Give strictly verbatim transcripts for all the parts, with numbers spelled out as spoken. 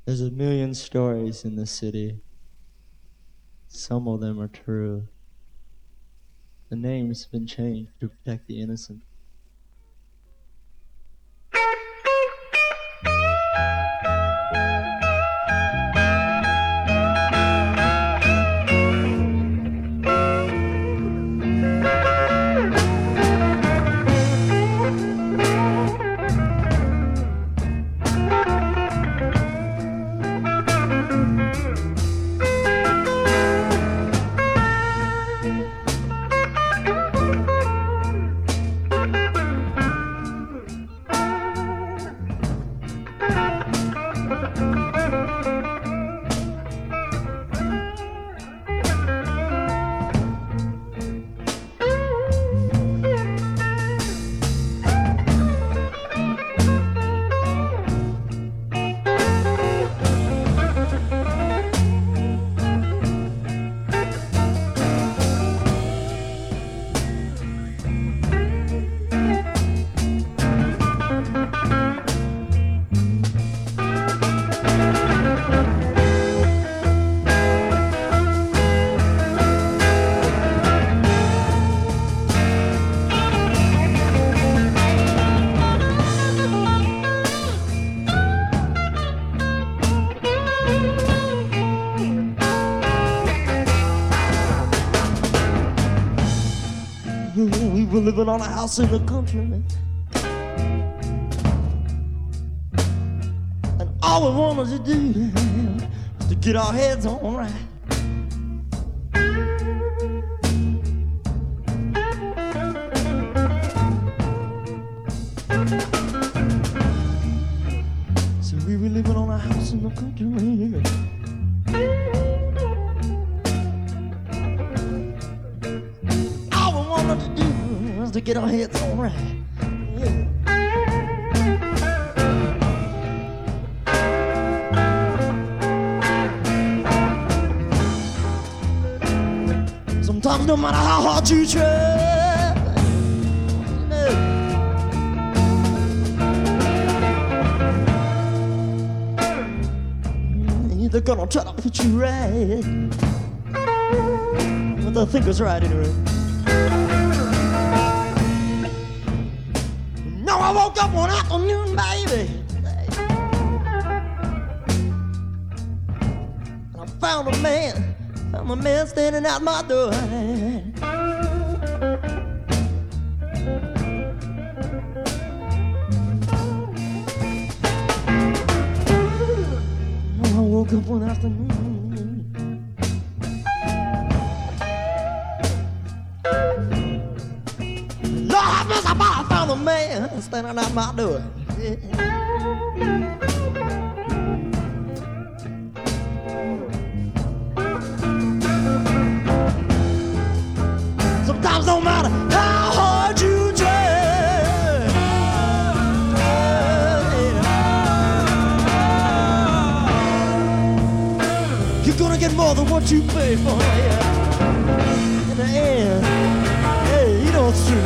There's a million stories in the city. Some of them are true. The name's been changed to protect the innocent. We were living on a house in the country, man. And all we wanted to do was to get our heads on right. So we were living on a house in the country, man. To get our heads on right. Yeah. Sometimes no matter how hard you try, you know, they're gonna try to put you right, but they think it's right anyway. I woke up one afternoon, baby, and I found a man, found a man standing out my door. I woke up one afternoon, Lord have mercy, I found a man standing at my door. Yeah. Sometimes no matter how hard you try, you're gonna get more than what you pay for. Yeah. In the end, hey, you know it's true.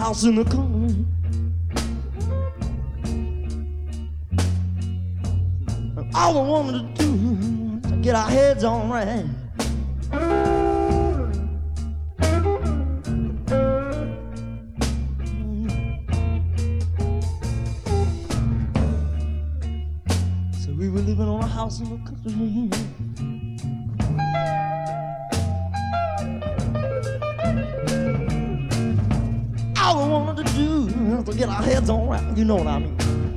house in the country. And all we wanted to do was to get our heads on right. So we were living on a house in the country. All we wanted to do was to get our heads on right, you know what I mean.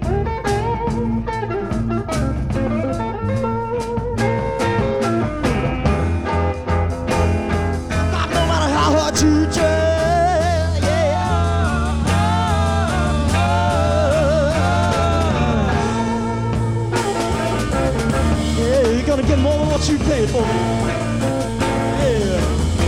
God, no matter how hard you try, yeah, yeah, you're gonna get more than what you paid for. Yeah.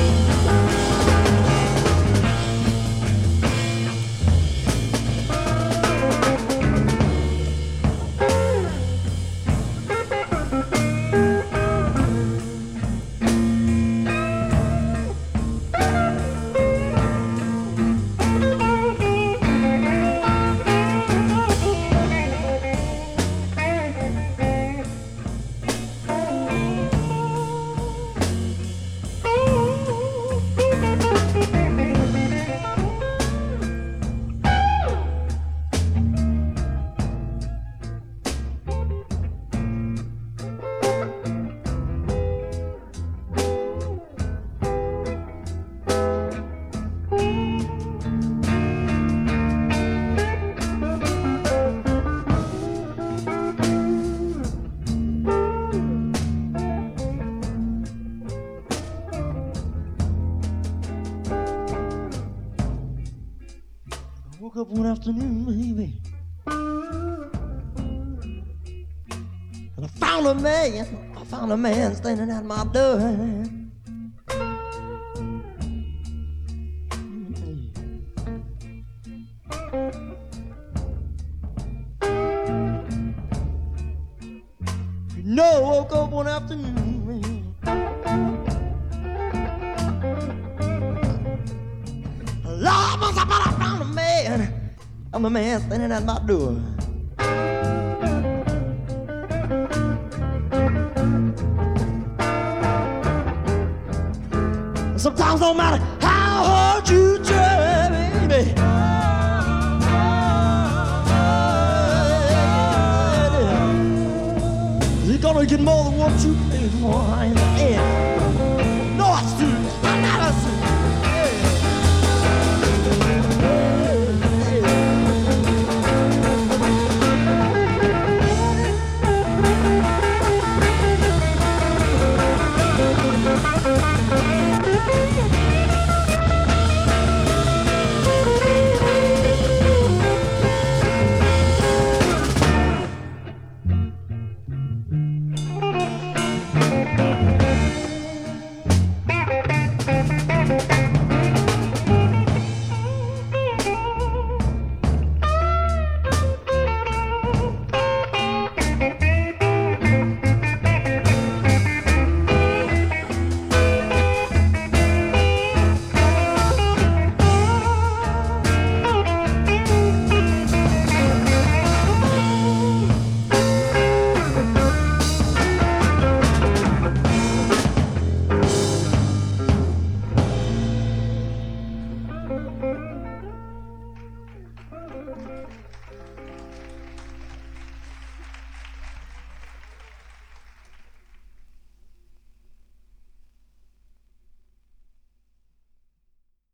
Woke up one afternoon, baby, and I found a man, I found a man standing at my door. You know, I woke up one afternoon, baby, Lord, once I found a man, I'm a man standing at my door. Sometimes no matter how hard you try, baby, you're gonna get more than what you paid for in the end.